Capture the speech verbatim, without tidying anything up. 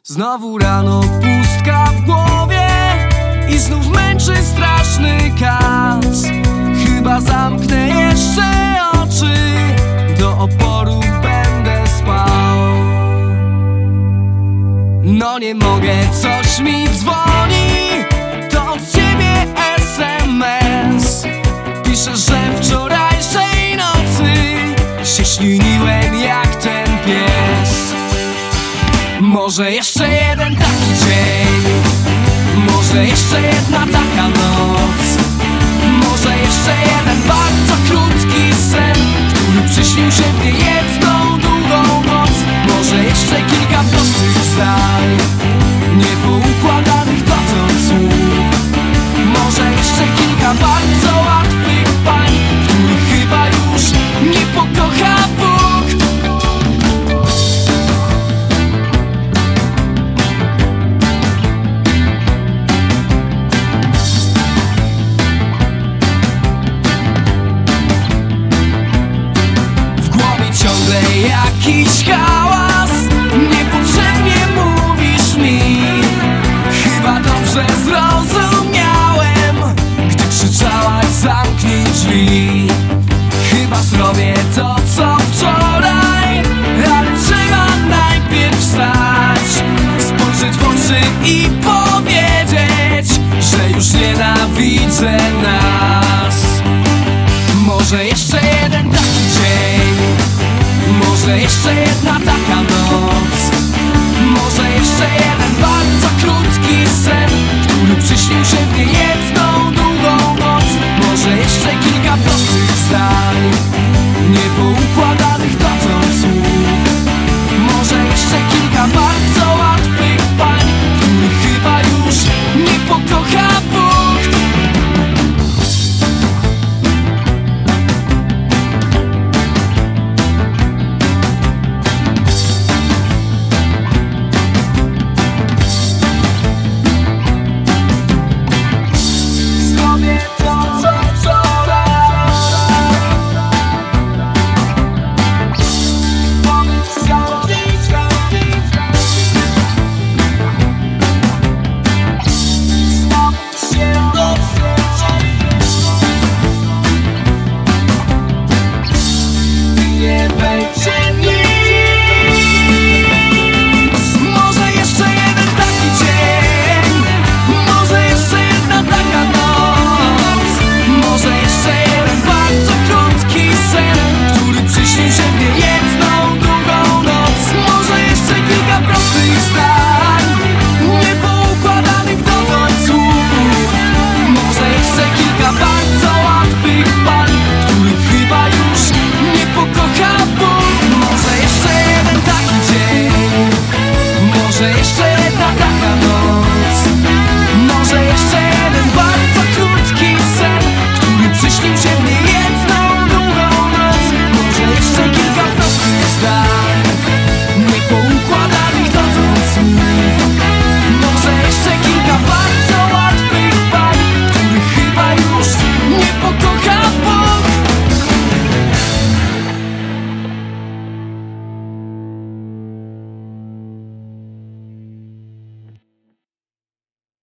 Znowu rano pustka w głowie i znów męczy straszny kac. Chyba zamknę jeszcze oczy, do oporu będę spał. No nie mogę, coś mi dzwoni, to od ciebie es em es. Piszę, że wczorajszej nocy się śliniłem jak ten pies. Może jeszcze jeden taki dzień, może jeszcze jedna taka noc, może jeszcze jeden bardzo krótki sen, który przyśnił się w niejedną długą noc. Może jeszcze kilka prostych zdań, niepoukładanych dotąd słów. Może jeszcze kilka bardzo łatwych pań, których chyba już nie pokocha Bóg. Ciągle jakiś chaos.